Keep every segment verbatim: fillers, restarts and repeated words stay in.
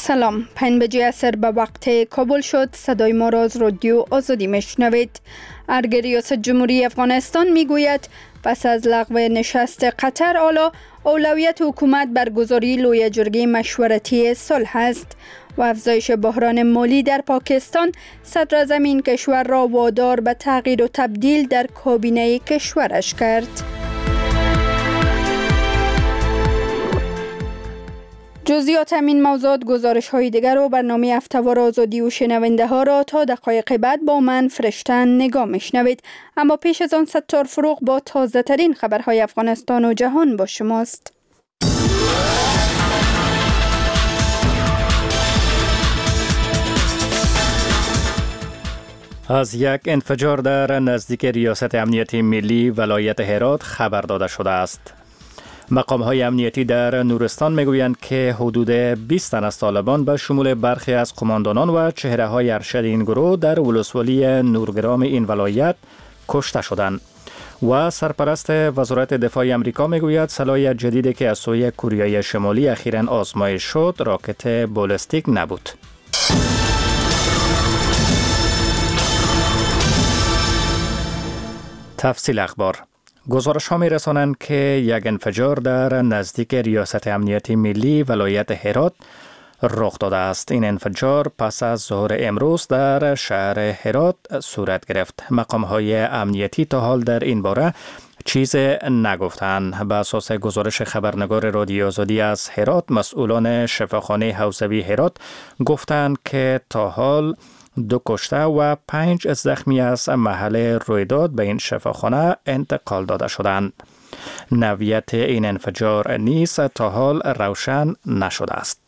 سلام، پنج بجه عصر به وقت کابل شد. صدای ما را از رادیو آزادی میشنوید. ارگ ریاست جمهوری افغانستان میگوید پس از لغو نشست قطر حالا اولویت حکومت برگزاری لوی جرگه مشورتی صلح است و افزایش بحران مالی در پاکستان صدر اعظم این کشور را وادار به تغییر و تبدیل در کابینه کشورش کرد. جزئیات همین موضوعات، گزارش های دیگر و برنامه هفته‌وار آزادی و شنونده ها را تا دقایق بعد با من فرشتن نگاه میشنوید. اما پیش از آن ستار فروغ با تازه ترین خبرهای افغانستان و جهان با شماست. از یک انفجار در نزدیک ریاست امنیتی ملی ولایت هرات خبر داده شده است. مقام‌های امنیتی در نورستان میگویند که حدود بیست تن از طالبان به شمول برخی از قماندانان و چهره‌های ارشد این گروه در ولسوالی نورگرام این ولایت کشته شدند. و سرپرست وزارت دفاع آمریکا میگوید سلاح جدیدی که از سوی کره شمالی اخیراً آزمایش شد راکت بالستیک نبود. تفصیل اخبار. گزارش ها می رسانند که یک انفجار در نزدیک ریاست امنیتی ملی ولایت هرات رخ داده است. این انفجار پس از ظهر امروز در شهر هرات صورت گرفت. مقام های امنیتی تا حال در این باره چیز نگفتند. به اساس گزارش خبرنگار رادیو آزادی از هرات، مسئولان شفاخانه حوزوی هرات گفتند که تا حال دو کشته و پنج زخمی از محل رویداد به این شفاخانه انتقال داده شدند. نوعیت این انفجار نیز تا حال روشن نشده است.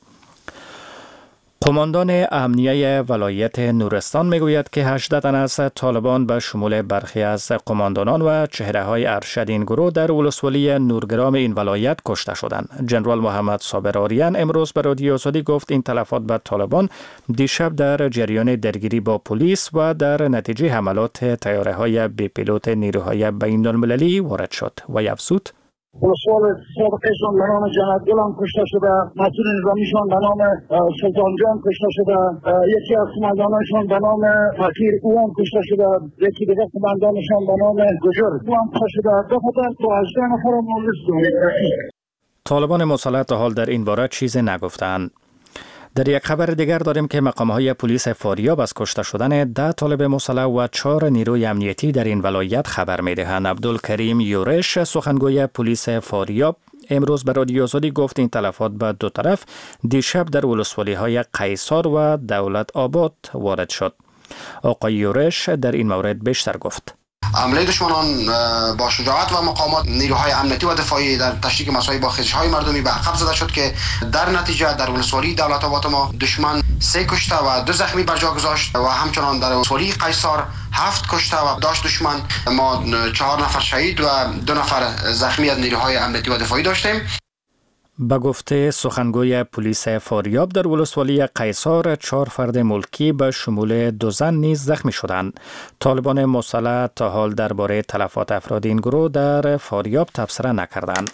قماندان امنیه ولایت نورستان میگوید که هجده تن از طالبان به شمول برخی از قماندانان و چهره‌های ارشد این گروه در ولسوالی نورگرام این ولایت کشته شدند. جنرال محمد صابر آریان امروز به رادیو آزادی گفت این تلفات به طالبان دیشب در جریان درگیری با پلیس و در نتیجه حملات طیاره‌های بی پیلوت نیروهای بین‌المللی وارد شد و افزود ولسوال سابقشان به نام جنتگل هم کشته شده، مسئول نظامیشان به نام سلطان جان کشته شده، یکی از قماندانشان به نام فقیر او هم کشته شده، یکی دیگر قماندانشان به نام گجر او هم کشته شده. دفعه تو هجده نفر هم نامرس. طالبان مسلح تا حال در این باره چیزی نگفتند. در یک خبر دیگر داریم که مقام‌های پلیس فاریاب از کشته شدن ده طالب مسلح و چهار نیروی امنیتی در این ولایت خبر می‌دهند. عبدالکریم یورش، سخنگوی پلیس فاریاب، امروز به رادیو آزادی گفت این تلفات به دو طرف دیشب در ولسوالی‌های قیصر و دولت آباد وارد شد. آقای یورش در این مورد بیشتر گفت. حمله دشمنان با شجاعت و مقاومت نیروهای امنیتی و دفاعی در تشریک مسائل با خیزش‌های مردمی به عقب زده شد که در نتیجه در ولسوالی دولت آباد ما دشمن سه کشته و دو زخمی بر جا گذاشت و همچنان در ولسوالی قیصر هفت کشته و داشت دشمن. ما چهار نفر شهید و دو نفر زخمی از نیروهای امنیتی و دفاعی داشتیم. به گفته سخنگوی پلیس فاریاب در ولسوالی قیصر چهار فرد ملکی به شمول دو زن نیز زخمی شدند. طالبان مسلح تا حال درباره تلفات افراد این گروه در فاریاب تبصره نکردند.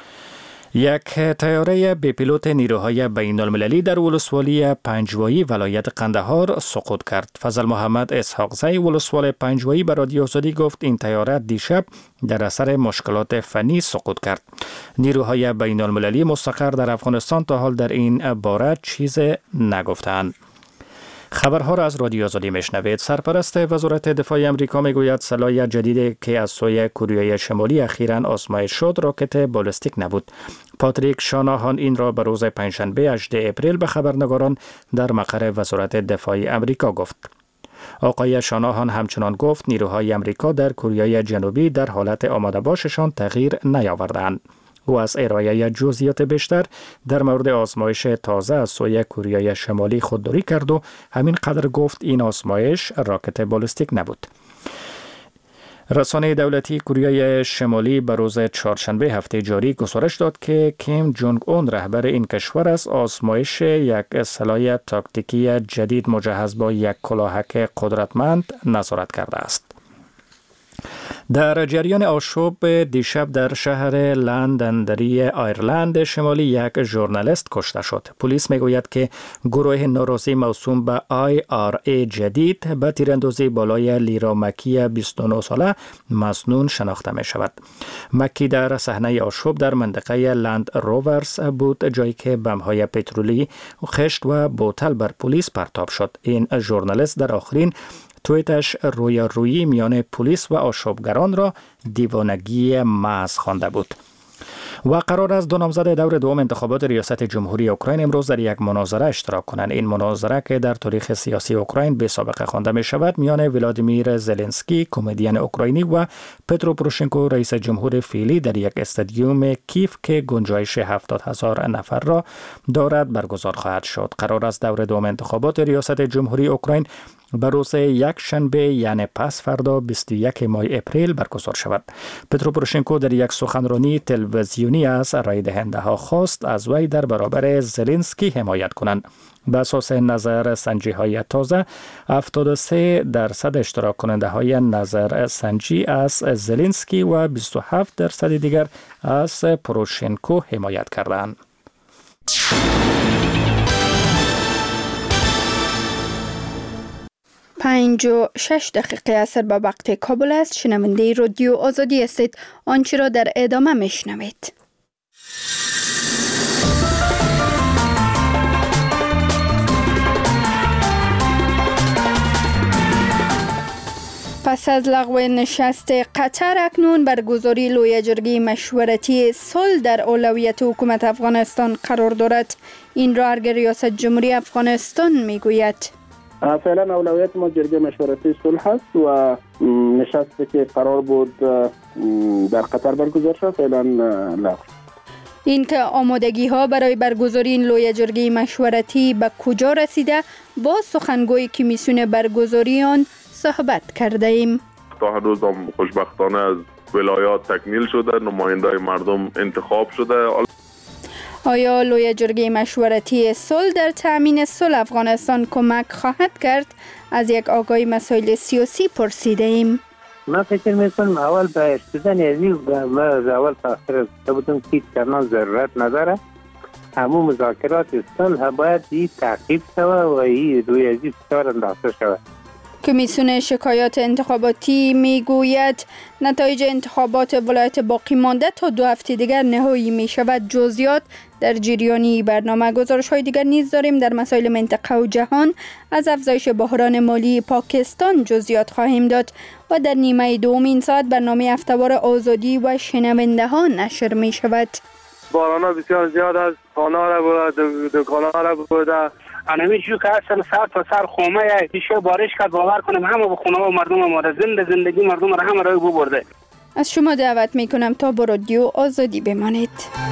یک طیاره بی پیلوت نیروهای بین المللی در ولسوالی پنجوایی ولایت قندهار سقوط کرد. فضل محمد اسحاقزی ولسوال پنجوایی به رادیو آزادی گفت این طیاره دیشب در اثر مشکلات فنی سقوط کرد. نیروهای بین المللی مستقر در افغانستان تا حال در این باره چیز نگفتند. خبرها را از رادیو آزادی میشنوید. سرپرست وزارت دفاع آمریکا میگوید سلاح جدیدی که از سوی کره شمالی اخیراً آزمایش شد راکت بالستیک نبود. پاتریک شاناهان این را به روز پنجشنبه هجدهم اپریل به خبرنگاران در مقر وزارت دفاع آمریکا گفت. آقای شاناهان همچنان گفت نیروهای آمریکا در کره جنوبی در حالت آماده باششان تغییر نیاوردند. او از ارائه جزئیات بیشتر در مورد آزمایش تازه از سوی کره شمالی خودداری کرد و همین قدر گفت این آزمایش راکت بالستیک نبود. رسانه دولتی کره شمالی به روز چهارشنبه هفته جاری گزارش داد که کیم جونگ اون رهبر این کشور از آزمایش یک سلاح تاکتیکی جدید مجهز با یک کلاهک قدرتمند نظارت کرده است. در جریان آشوب دیشب در شهر لندندری آیرلند شمالی یک ژورنالیست کشته شد. پلیس میگوید که گروه ناراضی موسوم به آی آر ای جدید به تیراندازی بالای لیرا مکی بیست و نه ساله مسنون شناخته می شود. مکی در صحنه آشوب در منطقه لند روورز بود، جایی که بمب‌های پترولی، خشت و بوتل بر پلیس پرتاب شد. این ژورنالیست در آخرین تویتش رویارویی میان پلیس و آشوبگران را دیوانگی محض خوانده بود. و قرار است دو نامزد دور دوم انتخابات ریاست جمهوری اوکراین امروز در یک مناظره اشتراک کنند. این مناظره که در تاریخ سیاسی اوکراین به سابقه خوانده می شود میان ولادیمیر زلنسکی کمدین اوکراینی و پترو پروشنکو رئیس جمهور فعلی در یک استادیوم کیف که گنجایش هفتاد هزار نفر را دارد برگزار خواهد شد. قرار است دور دوم انتخابات ریاست جمهوری اوکراین بر روز یک شنبه یعنی پس فردا بیست و یک ماه اپریل برگزار شود. پترو پروشنکو در یک سخنرانی تلویزیونی از رای دهنده ها خواست از وی در برابر زلنسکی حمایت کنند. به اساس نظر سنجی های تازه هفتاد و سه درصد اشتراک کننده های نظر سنجی از زلنسکی و بیست و هفت درصد دیگر از پروشنکو حمایت کردند. پنج و شش دقیقه اثر به وقت کابل است. شنونده رادیو آزادی هستید. آنچه را در ادامه میشنوید. پس از لغو نشست قطر اکنون برگزاری لوی جرگه مشورتی صلح در اولویت حکومت افغانستان قرار دارد. این را ارگ ریاست جمهوری افغانستان میگوید. فعلا اولویت ما جرگه مشورتی صلح است و نشستی که قرار بود در قطر برگزار شد فعلا لغو. این که آمادگی ها برای برگزاری این لوی جرگه مشورتی به کجا رسیده با سخنگوی کمیسیون برگزاری آن صحبت کرده ایم. تا هنوز هم خوشبختانه از ولایات تکمیل شده، نماینده مردم انتخاب شده. آیا لوی جرگه مشورتی صلح در تأمین صلح افغانستان کمک خواهد کرد؟ از یک آگاهی مسائل سیاسی پرسیده ایم. من فکر میکنم اول به اشتدن ازی و از اول تاخیر بودم که کنان ضرورت نداره. همون مذاکرات صلح باید این تعقیب شود و این روی ازی فشار انداخته شود. کمیسیون شکایات انتخاباتی میگوید نتایج انتخابات ولایت باقی مانده تا دو هفته دیگر نهایی می شود. جزئیات در جریانی برنامه. گزارش های دیگر نیز داریم در مسائل منطقه و جهان. از افزایش بحران مالی پاکستان جزئیات خواهیم داد و در نیمه دوم این ساعت برنامه هفته‌وار آزادی و شنونده ها نشر می شود. باران بسیار زیاد از خانه را بوده، دکانه را بوده. انمی شو که اصلا ساعت و سر خومه یا پیشه بارش کرد باور کنم همه به خونه و مردم ما را زنده زندگی مردم را همه را ببرده. از شما دعوت میکنم تا با رادیو آزادی بمانید.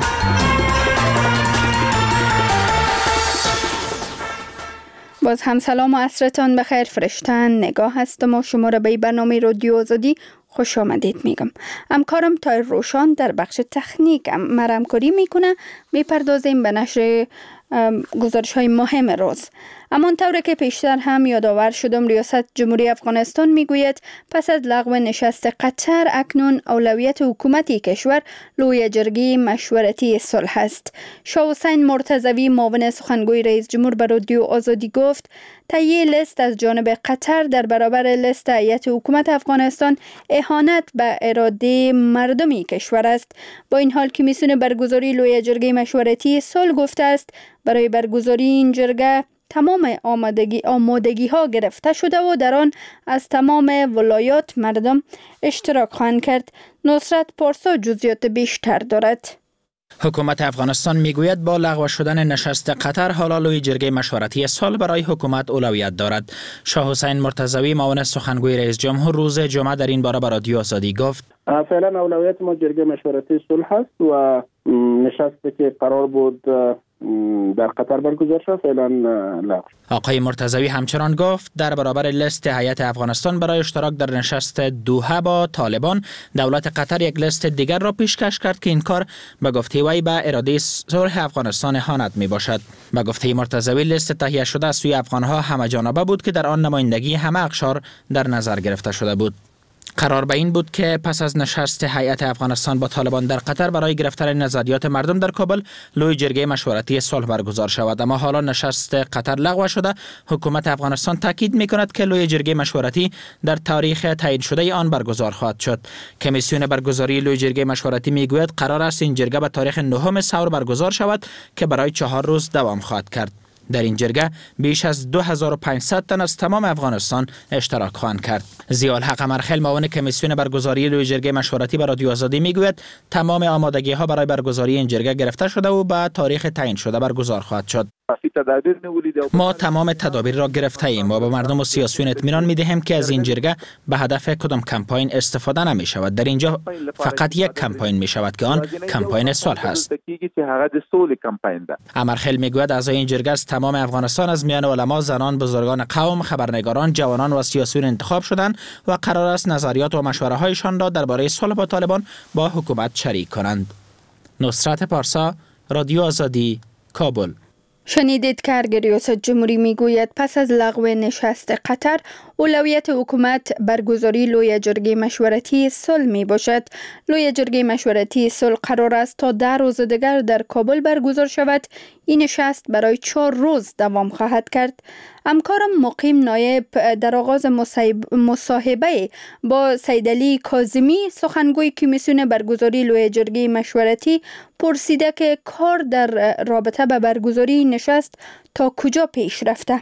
باز هم سلام و عصرتان بخیر. فرشتن نگاه هستم و شما را به برنامه رادیو آزادی خوش آمدید میگم. همکارم تایر روشان در بخش تکنیک مرمکاری میکنه. میپردازیم به نشر گزارش های مهم روز. اما طوری که پیشتر هم یادآور شدم ریاست جمهوری افغانستان میگوید پس از لغو نشست قطر اکنون اولویت حکومتی کشور لوی جرگه مشورتی صلح است. شاه حسین مرتضوی معاون سخنگوی رئیس جمهور به رادیو آزادی گفت تهیه لیست از جانب قطر در برابر لیست هیئت حکومت افغانستان اهانت به اراده مردمی کشور است. با این حال کمیسیون برگزاری لوی جرگه مشورتی صلح گفته است برای برگزاری این جرگه تمام آمادگی آمادگی ها گرفته شده و در آن از تمام ولایات مردم اشتراک خواهند کرد. نصرت پارسا جزئیات بیشتر دارد. حکومت افغانستان میگوید با لغو شدن نشست قطر حالا لوی جرگه مشورتی صلح برای حکومت اولویت دارد. شاه حسین مرتضوی معاون سخنگوی رئیس جمهور روز جمعه در این باره به رادیو آزادی گفت فعلا اولویت ما جرگه مشورتی صلح است و نشستی که قرار بود در قطر برگزار شد فعلا لغو. آقای مرتضوی همچنان گفت در برابر لیست هیئت افغانستان برای اشتراک در نشست دوحه با طالبان دولت قطر یک لیست دیگر را پیشکش کرد که این کار به گفته وی به اراده صلح افغانستان اهانت می باشد. به گفته مرتضوی لیست تهیه شده از سوی افغانها همه جانبه بود که در آن نمایندگی همه اقشار در نظر گرفته شده بود. قرار به این بود که پس از نشست هیئت افغانستان با طالبان در قطر برای گرفتن نظریات مردم در کابل لوی جرگه مشورتی صلح برگزار شود، اما حالا نشست قطر لغو شده. حکومت افغانستان تاکید می‌کند که لوی جرگه مشورتی در تاریخ تعیین شده آن برگزار خواهد شد. کمیسیون برگزاری لوی جرگه مشورتی میگوید قرار است این جرگه به تاریخ نهم سور برگزار شود که برای چهار روز دوام خواهد کرد. در این جرگه بیش از دو هزار و پانصد تن از تمام افغانستان اشتراک خواهند کرد. ضیاءالحق امرخیل معاون کمیسیون برگزاری لوی جرگه مشورتی به رادیو آزادی میگوید تمام آمادگی ها برای برگزاری این جرگه گرفته شده و به تاریخ تعیین شده برگزار خواهد شد. ما تمام تدابیر را گرفته ایم و به مردم و سیاسیون اطمینان می دهیم که از این جرگه به هدف کدام کمپاین استفاده نمی شود. در اینجا فقط یک کمپاین می شود که آن کمپاین صلح است. امرخیل می گوید اعضای این جرگه از تمام افغانستان از میان علما، زنان، بزرگان قوم، خبرنگاران، جوانان و سیاسیون انتخاب شدند و قرار است نظریات و مشوره هایشان را درباره صلح با طالبان با حکومت شریک کنند. نصرت پارسا، رادیو آزادی، کابل. شنیدید که ارگ ریاست جمهوری میگوید پس از لغو نشست قطر اولویت حکومت برگزاری لوی جرگه مشورتی صلح می باشد. لوی جرگه مشورتی صلح قرار است تا ده روز دیگر در کابل برگزار شود. این نشست برای چهار روز دوام خواهد کرد. همکارم مقیم نایب در آغاز مصاحبه با سیدعلی کاظمی سخنگوی کمیسیون برگزاری لوی جرگه مشورتی پرسیده که کار در رابطه با برگزاری نشست تا کجا پیش رفته.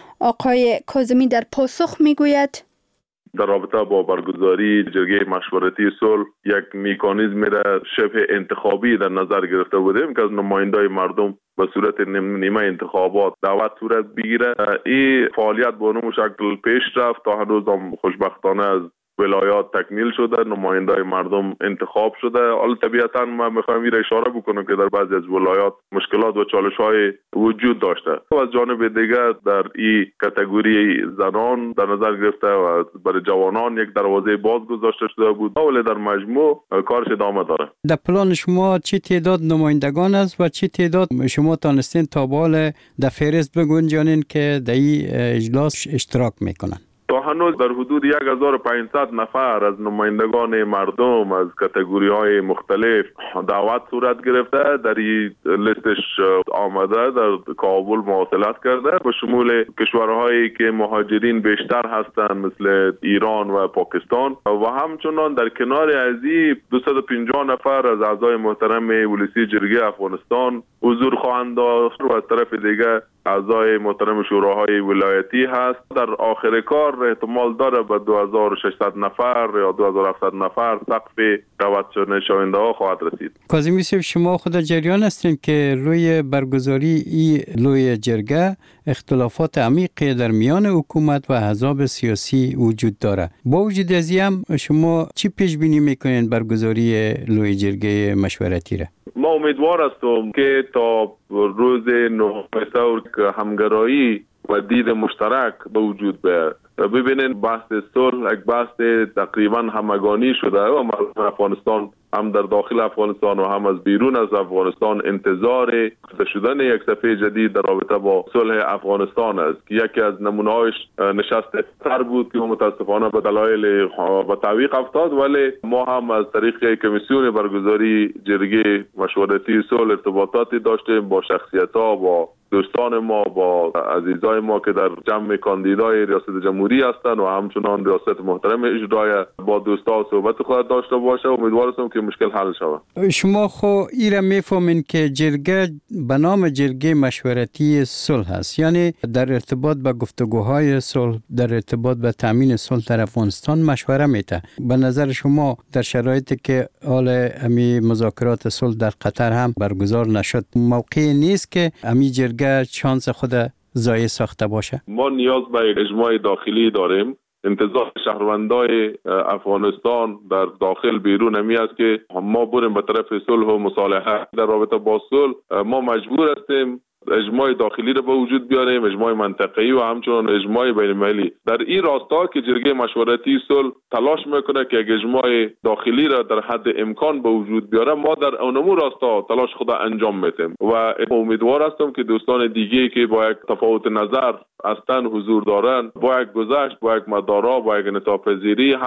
آقای کاظمی در پاسخ میگوید در رابطه با برگزاری جرگه مشورتی صلح یک مکانیزم را شبه انتخابی در نظر گرفته بودیم که از نمایندای مردم به صورت نیمه انتخابات دعوت صورت بگیره. این فعالیت با نمو شکل پیش رفت تا هنوز هم خوشبختانه از ولایات تکمیل شده، نمایندای مردم انتخاب شده. حالا طبیعتا ما میخوایم این اشاره بکنم که در بعضی از ولایات مشکلات و چالش‌های وجود داشته و از جانب دیگر در این کاتگوری زنان در نظر گرفته و برای جوانان یک دروازه باز گذاشته شده بود، ولی در مجموع کارش ادامه داره. در پلان شما چه تعداد نمایندگان است و چه تعداد شما تانستین تا بال در فهرست بگنجانین که در این اجلاس اشتراک میکنن؟ تا هنوز در حدود یک هزار و پانصد نفر از نمایندگان مردم از کاتگوری های مختلف دعوت صورت گرفته، در این لیستش آمده در کابل مواصلت کرده به شمول کشورهایی که مهاجرین بیشتر هستند مثل ایران و پاکستان و همچنان در کنار ازی دویست و پنجاه نفر از اعضای محترم ولسی جرگه افغانستان حضور خواهند داشت و از طرف دیگر اعضای محترم شوراهای ولایتی هست. در آخر کار احتمال داره به دو هزار و ششصد نفر یا دو هزار و هفتصد نفر سقف دعوت شونده ها خواهد رسید. کاظمی صاحب، شما خود جریان هستین که روی برگزاری این لوی جرگه اختلافات عمیقی در میان حکومت و احزاب سیاسی وجود داره. با وجود از این شما چی پیش بینی میکنین برگزاری لوی جرگه مشورتی را؟ ما امیدوار هستم که تا روز نهم سور همگرایی و دید مشترک به وجود بیاید. ببینین بحث صلح یک بحث تقریبا همگانی شده و مردم افغانستان هم در داخل افغانستان و هم از بیرون از افغانستان انتظار شدن یک صفحه جدید در رابطه با صلح افغانستان است که یکی از نمونه‌هاش نشست قطر بود که متاسفانه به دلایل به تعویق افتاد، ولی ما هم از طریق کمیسیون برگزاری جرگه مشورتی صلح ارتباطاتی داشتیم با شخصیت‌ها، با دوستان ما، با عزیزای ما که در جمع کاندیدای ریاست جمهوری هستند و همچنان ریاست محترم اجرایی با دوستا صحبت خواهد داشته باشه. امیدوار هستم که مشکل حل شود. شما خو ایرا میفهمین که جرگه به نام جرگه مشورتی صلح است، یعنی در ارتباط به گفتگوهای صلح، در ارتباط به تامین صلح در افغانستان مشوره میته. به نظر شما در شرایطی که حال امی مذاکرات صلح در قطر هم برگزار نشد، موقعی نیست که امی جرگه چانس خود ضایع ساخته باشه؟ ما نیاز به اجماع داخلی داریم. انتظار شهروندای افغانستان در داخل بیرون همی است که ما بریم به طرف صلح و مصالحه. در رابطه با صلح ما مجبور هستیم اجماع داخلی را به وجود بیاریم، اجماع منطقه‌ای و همچنان اجماع بین‌المللی. در این راستا که جرگه مشورتی صلح تلاش میکنه که یک اجماع داخلی را در حد امکان به وجود بیاره، ما در اونمو راستا تلاش خود انجام میدیم و امیدوار هستم که دوستان دیگه که با یک تفاوت نظر هستن حضور دارن، با یک گذشت، با یک مدارا، با یک انعطاف‌پذیری هم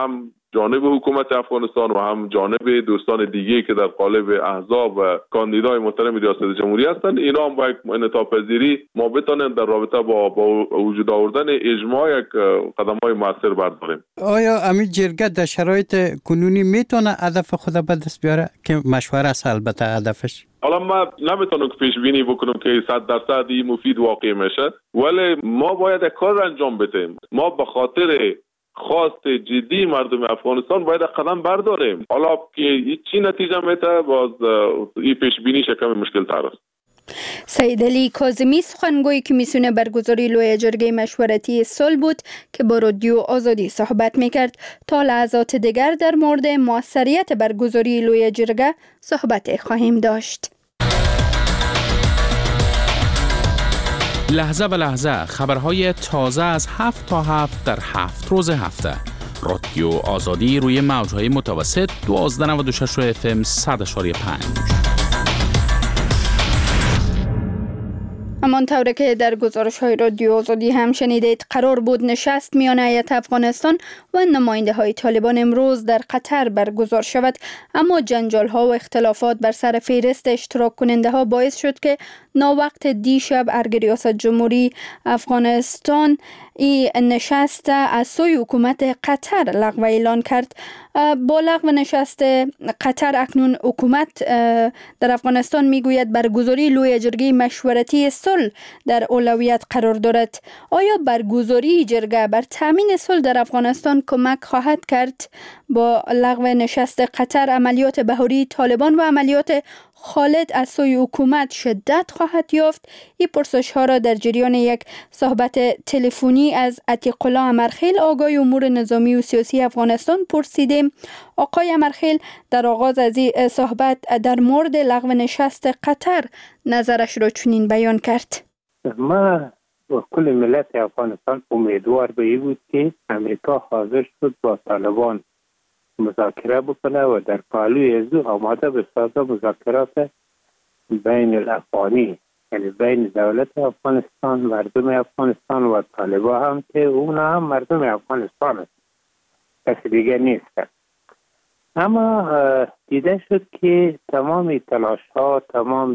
جانب حکومت افغانستان و هم جانب دوستان دیگه که در قالب احزاب و کاندیدای محترم ریاست جمهوری هستند، اینا هم با یک انعطاف پذیری ما بتونیم در رابطه با با وجود آوردن اجماع یک قدم‌های موثر برداریم. آیا امید جرگه در شرایط کنونی میتونه هدف خود به دست بیاره که مشوره است البته هدفش؟ حالا ما نمیتونم که پیش بینی بکنم که صد درصد این مفید واقع میشه، ولی ما باید یک کار انجام بدیم. ما به خاطر خواست جدی مردم افغانستان باید قدم برداریم. حالا که چی نتیجه میده باز این پیش بینی شکم مشکل تر است. سید علی کاظمی سخنگوی کمیسیون برگزاری لوی جرگه مشورتی صلح بود که با رادیو آزادی صحبت میکرد. تا لحظات دیگر در مورد موثریت برگزاری لوی جرگه صحبت خواهیم داشت. لحظه به لحظه خبرهای تازه از هفت تا هفت در هفت روز هفته. رادیو آزادی روی موجهای متوسط دوازده و نود و شش اف ام صد و پنج. همان طوری که در گزارش های رادیو آزادی هم شنیدید، قرار بود نشست میان هیئت افغانستان و نماینده های طالبان امروز در قطر برگزار شود، اما جنجال ها و اختلافات بر سر فهرست اشتراک کننده ها باعث شد که ناوقت دیشب ارگ ریاست جمهوری افغانستان این نشست از سوی حکومت قطر لغو اعلان کرد. با لغو نشست قطر اکنون حکومت در افغانستان میگوید برگزاری لوی جرگه مشورتی صلح در اولویت قرار دارد. آیا برگزاری جرگه بر تامین صلح در افغانستان کمک خواهد کرد؟ با لغو نشست قطر عملیات بهاری طالبان و عملیات خالد از سوی حکومت شدت خواهد یافت؟ این پرسش ها را در جریان یک صحبت تلفنی از عتیق الله امرخیل آگاه امور نظامی و سیاسی افغانستان پرسیدیم. آقای امرخیل در آغاز از این صحبت در مورد لغو نشست قطر نظرش را چنین بیان کرد. ما و کل ملت افغانستان امیدوار به این بود که امریکا حاضر شد با طالبان مذاکره بکنه و در پهلوی ازو آماده بسازه مذاکرات بین الافغانی، یعنی بین دولت افغانستان، مردم افغانستان و طالبا هم که اونا هم مردم افغانستان است، کسی دیگه نیست. اما دیده شد که تمام تلاش ها تمام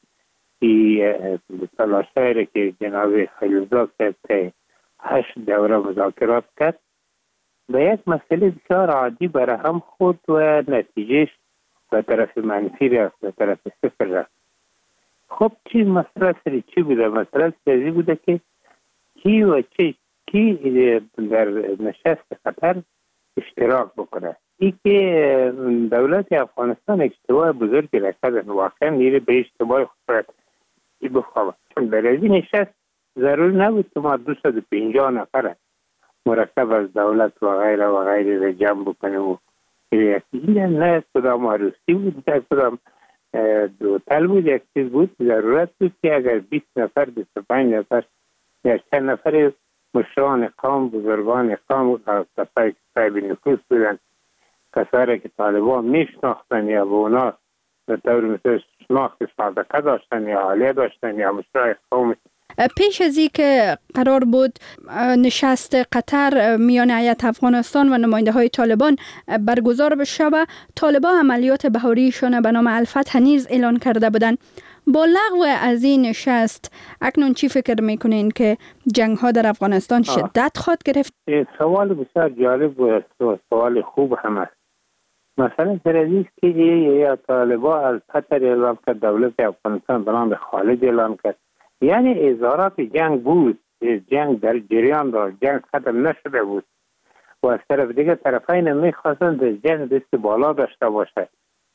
تلاش هایی که جناب خلیلزاد که هشت دوره مذاکرات کرد به یک مسئله بسیار عادی برهم خورد و نتیجهش به طرف منفی رفت، به طرف صفر رفت. خب چی مسئله سری چی بوده؟ مسئله سری بوده که کی و چی کی در نشست قطر اشتراک بکنه. ای که دولت افغانستان اشتباه بزرگی را کردن، واقعا میره به اشتباه خود بخواه. در این نشست ضرور نبود که ما دویست و پنجاه نفر مرکب از دولت و غیره و غیره را جمع بکنه و این نه کدام عروسی بود، نه کدام دوتل بود. یک چیز بود ضرورت بود که اگر بیست نفر بیست و پنج نفر یا چند نفر مشران قوم، بزرگان قوم، کسایی که صاحب نفوذ بودن، کسایی که طالبان میشناختن یا به اونا به طور مثل شناخت صادقه داشتن یا عالیه داشتن یا مشرای قوم. پیش از این که قرار بود نشست قطر میان هیئت افغانستان و نماینده های طالبان برگزار بشه، طالبان عملیات بهاریشان به نام الفتح نیز اعلان کرده بودند. با لغو از این نشست اکنون چی فکر میکنین که جنگ ها در افغانستان شدت خواهد گرفت؟ سوال بسیار جالب و سوال خوب هم است. مثلا فرضی است که یا طالبان از قطر اعلان کرد، دولت افغانستان به نام خالد اعلان کرد، یعنی اظهارات جنگ بود، جنگ در جریان داشت، جنگ ختم نشده بود و از طرف دیگه طرفین میخواستند جنگ دست بالا داشته باشه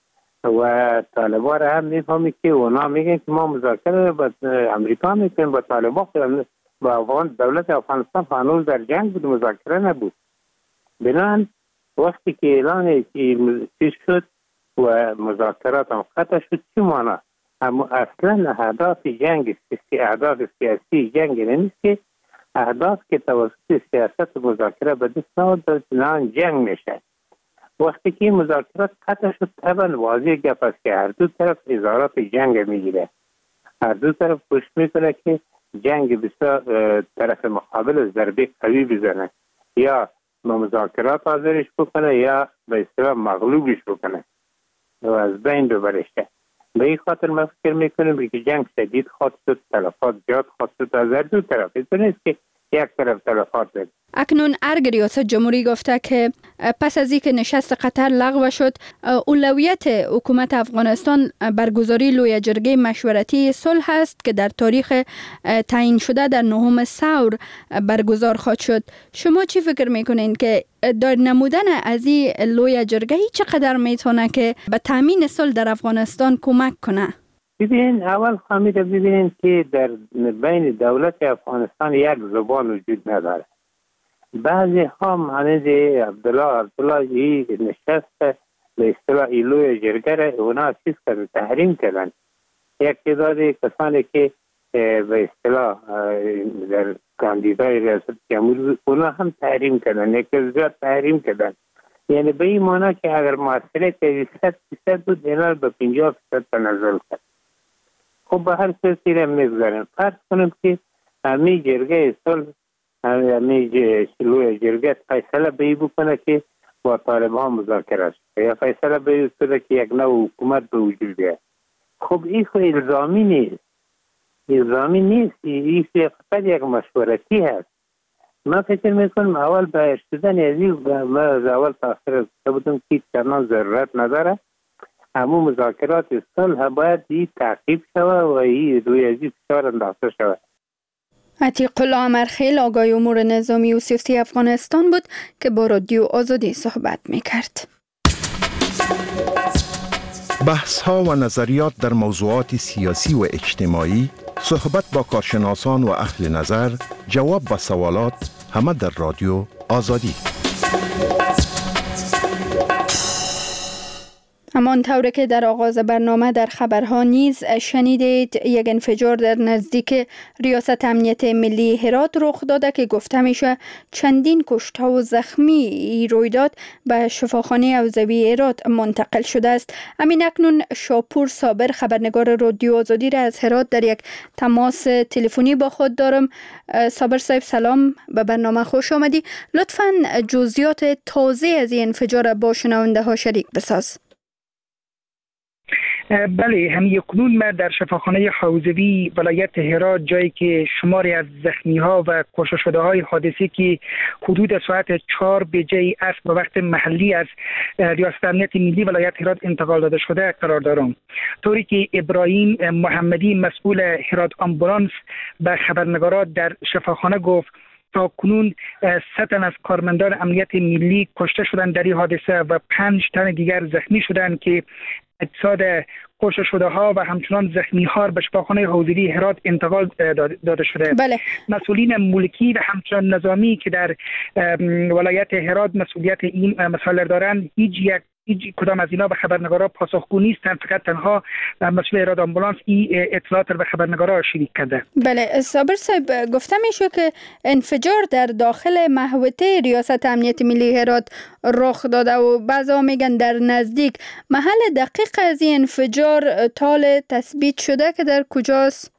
و طالبان را هم میفهمید که اونا میگن که ما مذاکره با امریکا میکنیم با طالبان، با افغان دولت افغانستان هنوز در جنگ بود، مذاکره نبود. بنابراین وقتی که اعلان چیز شد و مذاکرات هم قطع شد، چی معنی؟ اما اصلا اهداف جنگ اهداف سیاسی جنگ نیست که اهداف که توسط سیاست مذاکره به دست آمد نه جنگ میشه. وقتی که مذاکرات قطع شد طبعا واضح گپ است که هر دو طرف اظهارات جنگ میگیره، هر دو طرف پشت میکنه که جنگ بسیار طرف مقابل ضربه قوی بزنه یا با مذاکرات حاضرش بکنه یا به اصطلاح مغلوبش بکنه و از بین ببرش. به این خاطر ما فکر میکنیم که جنگ شدید خواهد شد، تلفات زیاد خواهد شد از هر دو طرف. این نیست که یک طرف تلفات بده. اکنون ارگ ریاست جمهوری گفته که پس از اینکه نشست قطر لغو شد، اولویت حکومت افغانستان برگزاری لوی جرگه مشورتی صلح است که در تاریخ تعیین شده در نهم ثور برگزار خواهد شد. شما چی فکر میکنین که در نمودن از این لوی جرگه چقدر میتونه که به تامین صلح در افغانستان کمک کنه؟ ببینین اول خواهید ببینین که در بین دولت افغانستان یک زبان وجود نداره. بعضی ها مانند عبدالله عبدالله ای نشست به اصطلاح ایلوی جرگه را اونا چیز کرد، تحریم کردن. یک تعداد کسانی که به اصطلاح در کاندیدای ریاست جمهوری اونا هم تحریم کردن، یک زیاد تحریم کردن. یعنی به این معنی که اگر محصله که صد فیصد بود اینا به پنجاه فیصد تنزل کرد. خب به هر صورتی را میگذارن. فرض کنیم که همی جرگه صلح همی لوی جرگه فیصله به این بکنه که با طالبان مذاکره شد یا فیصله به این بکنه که یک نوع حکومت به وجود بیاد. خب این خو الزامی نیست، الزامی نیست، این فقط یک مشورتی هست. من فکر میکنم اول به شدن ازی ما از اول تا آخر بودم که چنان ضرورت نداره. همون مذاکرات صلح باید این تعقیب شود و این روی ازی فشار انداخته شود. عتیق الله امرخیل آقای امور نظامی و سیاسی افغانستان بود که با رادیو آزادی صحبت میکرد. بحث ها و نظریات در موضوعات سیاسی و اجتماعی، صحبت با کارشناسان و اهل نظر، جواب به سوالات، همه در رادیو آزادی. همان طوری که در آغاز برنامه در خبرها نیز شنیدید، یک انفجار در نزدیک ریاست امنیت ملی هرات رخ داده که گفته میشه چندین کشته و زخمی رویداد به شفاخانه حوزوی هرات منتقل شده است. همین اکنون شاپور صابر خبرنگار رادیو آزادی را از هرات در یک تماس تلفنی با خود دارم. صابر صاحب سلام، به برنامه خوش آمدی. لطفاً جزئیات تازه از این انفجار با شنونده ها شریک بساز. بله، همین اکنون ما در شفاخانه حوزوی ولایت هرات، جایی که شماری از زخمی ها و کشته شده های حادثه که حدود ساعت چهار بجه است به وقت محلی از ریاست امنیت ملی ولایت هرات انتقال داده شده قرار دارم. طوری که ابراهیم محمدی مسئول هرات آمبولانس به خبرنگاران در شفاخانه گفت تا کنون سه تن از کارمندان امنیت ملی کشته شدند در این حادثه و پنج تن دیگر زخمی شدند که اجساد کشته شده ها و همچنان زخمی ها به شفاخانه حوزوی هرات انتقال داده شده. بله. مسئولین ملکی و همچنان نظامی که در ولایت هرات مسئولیت این مسائل دارند، هیچ یک هیچ کدام از اینا به خبرنگارا پاسخگو نیستند. فقط تنها مسئول هرات آمبولانس این اطلاعات رو به خبرنگارا شریک کرده. بله، صابر صاحب گفته میشه که انفجار در داخل محوطه ریاست امنیت ملی هرات رخ داده و بعضا میگن در نزدیک. محل دقیق از این انفجار تال تثبیت شده که در کجاست؟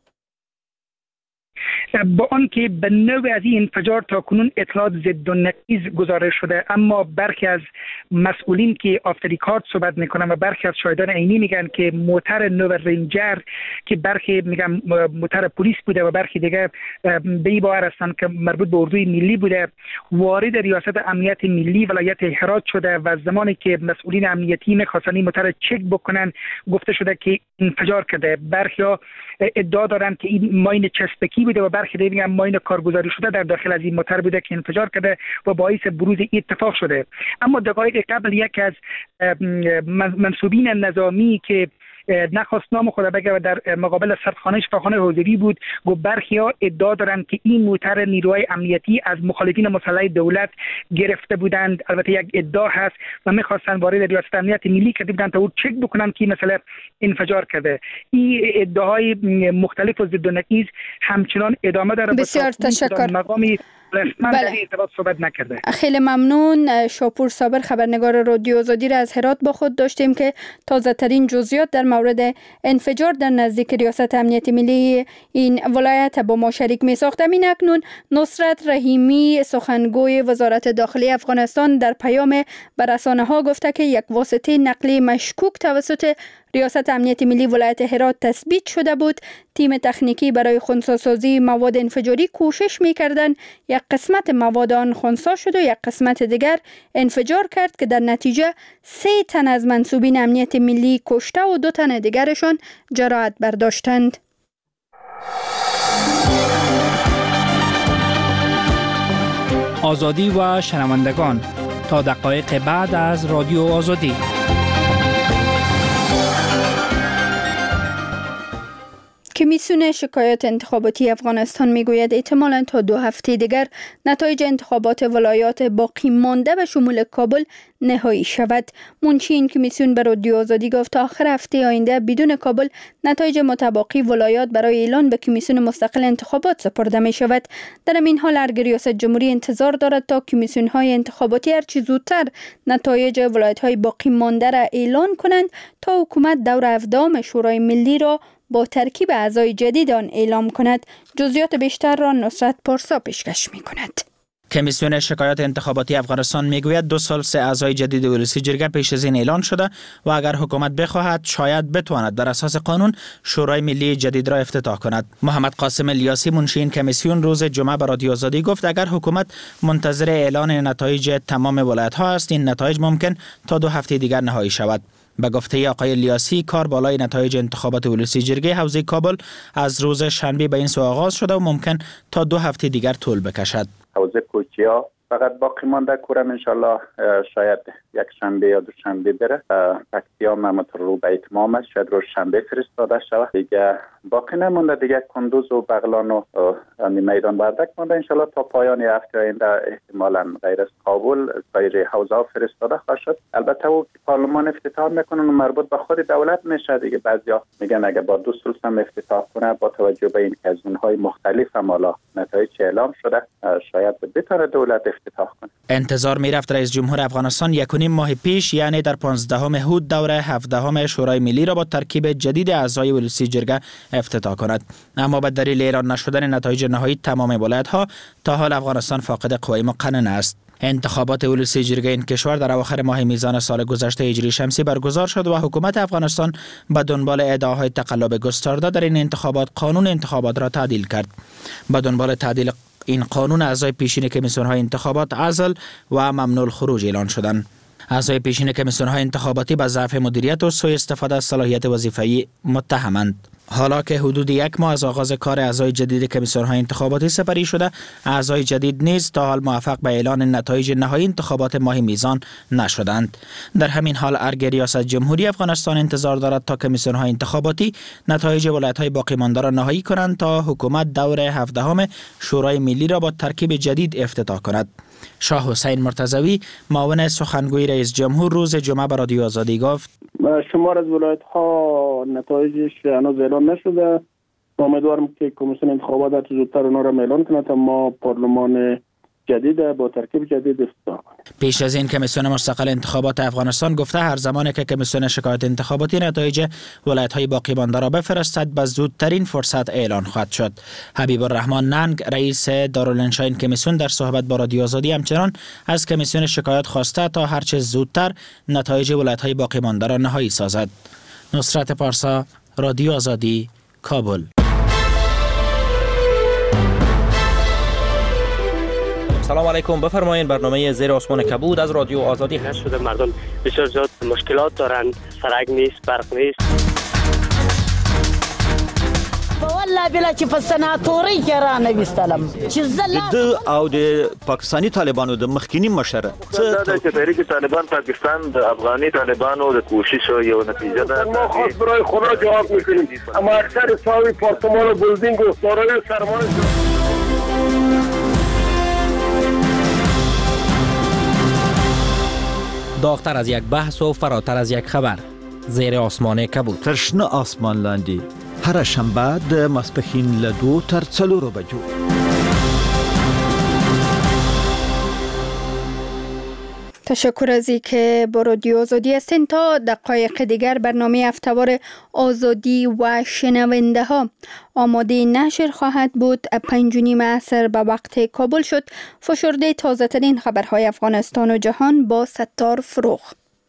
با آنکه به نوع از این انفجار تا کنون اطلاعات ضد و نقیض گزارش شده، اما برخی از مسئولین که آفتر ریکارد صحبت میکنن و برخی از شاهدان عینی میگن که موتر نو رنجر که برخی میگن موتر پلیس بوده و برخی دیگه به این باور هستن که مربوط به اردوی ملی بوده، وارد ریاست امنیت ملی ولایت هرات شده و زمانی که مسئولین امنیتی میخواستن این موتر چک بکنن گفته شده که انفجار کرده. برخی ها ادعا دارن که این ماین چسبکی بوده و برخی دیگه میگن ماین کارگزاری شده در داخل از این موتر بوده که انفجار کرده و باعث بروز اتفاق شده. اما دقایق قبل یک از منصوبین نظامی که نخواست نام خود بگه و در مقابل سردخانه شفاخانه حوزوی بود، گفت برخیا ادعا دارند که این موتر نیروهای امنیتی از مخالفین مسلح دولت گرفته بودند. البته یک ادعا هست و میخواستن وارد ریاست امنیت ملی کرده بودند تا او چک بکنن که مثلا انفجار کرده. این ادعاهای مختلف و ضد و نقیض همچنان ادامه داره. بسیار تشکر. مقامی رسما بله. در این ارتباط صحبت نکرده. خیلی ممنون. شاپور صابر، خبرنگار رادیو آزادی را از هرات با خود داشتیم که تازه ترین جزئیات در مورد انفجار در نزدیک ریاست امنیت ملی این ولایت با ما شریک می ساخت. این اکنون نصرت رحیمی، سخنگوی وزارت داخلی افغانستان، در پیام به رسانه ها گفته که یک واسطه نقلی مشکوک توسط ریاست امنیت ملی ولایت هرات تثبیت شده بود. تیم تکنیکی برای خنثی‌سازی مواد انفجاری کوشش می‌کردند. یک قسمت مواد آن خنثی شد و یک قسمت دیگر انفجار کرد که در نتیجه سه تن از منسوبین امنیت ملی کشته و دو تن دیگرشان جراحت برداشتند. آزادی و شنوندگان، تا دقایق بعد از رادیو آزادی. کمیسیون شکایات انتخاباتی افغانستان میگوید احتمالاً تا دو هفته دیگر نتایج انتخابات ولایات باقی مانده به شمول کابل نهایی شود. منشی این کمیسیون به رادیو آزادی گفت تا آخر هفته آینده بدون کابل نتایج متباقی ولایات برای اعلان به کمیسیون مستقل انتخابات سپرده می شود. در این حال ارگ ریاست جمهوری انتظار دارد تا کمیسیون های انتخاباتی هرچی زودتر نتایج ولایت های باقی مانده را اعلان کنند تا حکومت دور هفدهم شورای ملی را با ترکیب اعضای جدید آن اعلام کند. جزئیات بیشتر را نصرت پارسا پیشکش می کند. کمیسیون شکایات انتخاباتی افغانستان میگوید دو سال سه اعضای جدید ولسی جرگه پیش از این اعلان شده و اگر حکومت بخواهد شاید بتواند در اساس قانون شورای ملی جدید را افتتاح کند. محمد قاسم الیاسی منشی این کمیسیون روز جمعه به رادیو آزادی گفت اگر حکومت منتظر اعلان نتایج تمام ولایت ها است این نتایج ممکن تا دو هفته دیگر نهایی شود. به گفته آقای الیاسی کار بالای نتایج انتخابات ولسی جرگه حوزه کابل از روز شنبه به این سو آغاز شده و ممکن تا دو هفته دیگر طول بکشد. حوزه کوچیا فقط باقی مانده کورم انشالله شاید یک شنبه یا دو شنبه بره. تکتیا محمد رو به اتمام است، شاید روز شنبه فرستاده شود. دیگه باقی نمونده دیگه کندوز و بغلان و میدان وردک مانده. انشالله تا پایان هفته آینده احتمالاً غیر از کابل سایر حوزه ها فرستاده خواهد شد. البته او پارلمان افتتاح میکنن و مربوط به خود دولت میشه دیگه. بعضیا میگن اگه با دو سلس هم افتتاح کنه با توجه به این که از اونهای مختلف هم حالا نتایج اعلام شده شاید بتونه دولت افتتاح کنه. انتظار میرفت رئیس جمهور افغانستان یک و نیم ماه پیش یعنی در پانزدهم هود دوره هفدهم شورای ملی را با ترکیب جدید اعضای ولسی جرگه افتتاح کند، اما به دلیل اعلان نشدن نتایج نهایی تمام ولایت‌ها تا حال افغانستان فاقد قوای مقننه است. انتخابات ولسی جرگه این کشور در اواخر ماه میزان سال گذشته هجری شمسی برگزار شد و حکومت افغانستان به دنبال ادعاهای تقلب گسترده در این انتخابات قانون انتخابات را تعدیل کرد. به دنبال تعدیل این قانون اعضای پیشین کمیسیون‌های انتخابات عزل و ممنوع الخروج اعلان شدند. اعضای پیشین کمیسیون‌های انتخاباتی به ضعف مدیریت و سوء استفاده از صلاحیت وظیفه‌ای متهمند. حالا که حدود یک ماه از آغاز کار اعضای جدید کمیسیون‌های انتخاباتی سپری شده، اعضای جدید نیز تا حال موفق به اعلان نتایج نهایی انتخابات ماه میزان نشدند. در همین حال ارگ ریاست جمهوری افغانستان انتظار دارد تا کمیسیون‌های انتخاباتی نتایج ولایت‌های باقی مانده را نهایی کنند تا حکومت دور هفدهم شورای ملی را با ترکیب جدید افتتاح کند. شاه حسین مرتضوی معاون سخنگوی رئیس جمهور روز جمعه به رادیو آزادی گفت شمار از ولایت ها نتایجش هنوز اعلان نشده. امیدوارم که کمیسیون انتخابات زودتر اونا را اعلان کنه تا ما پارلمان جدید با ترکیب جدید افتتاح کنیم. پیش از این کمیسیون مستقل انتخابات افغانستان گفته هر زمانی که کمیسیون شکایات انتخاباتی نتایج ولایت‌های باقی مانده را بفرستد به زودترین فرصت اعلان خواهد شد. حبیب الرحمن ننگ رئیس دارالانشا این کمیسیون در صحبت با رادیو آزادی همچنان از کمیسیون شکایات خواسته تا هرچه زودتر نتایج ولایت‌های باقی مانده را نهایی سازد. نصرت پارسا، رادیو آزادی، کابل. سلام علیکم، بفرمایید. برنامه زیر آسمان کبود از رادیو آزادی هست. شده مردم بسیار زیاد مشکلات دارند، سرک نیست، برق نیست. والله بلا چې په سناتوري کې را نوستلم چې زله د او د پاکستانی طالبانو د مخکینی مشر څه د تحریک طالبان پاکستان د افغاني طالبانو د کوشش یو نتیجه ده. ما خاص برای خدا جواب میکنیم، اما اکثر ساوی پارتمان و بلدینگ و دارای سرمایه داغتر از یک بحث و فراتر از یک خبر. زیر آسمان کبود. ترشنه آسمان لاندی. هر شنبه د ماسپښین له دوه تر څلورو بجو. تشکر از که با رادیو آزادی هستین. تا دقایق دیگر برنامه هفته‌وار آزادی و شنونده ها آماده نشر خواهد بود. پنج و نیم عصر به وقت کابل شد. فشرده تازه ترین خبرهای افغانستان و جهان با ستار فروغ.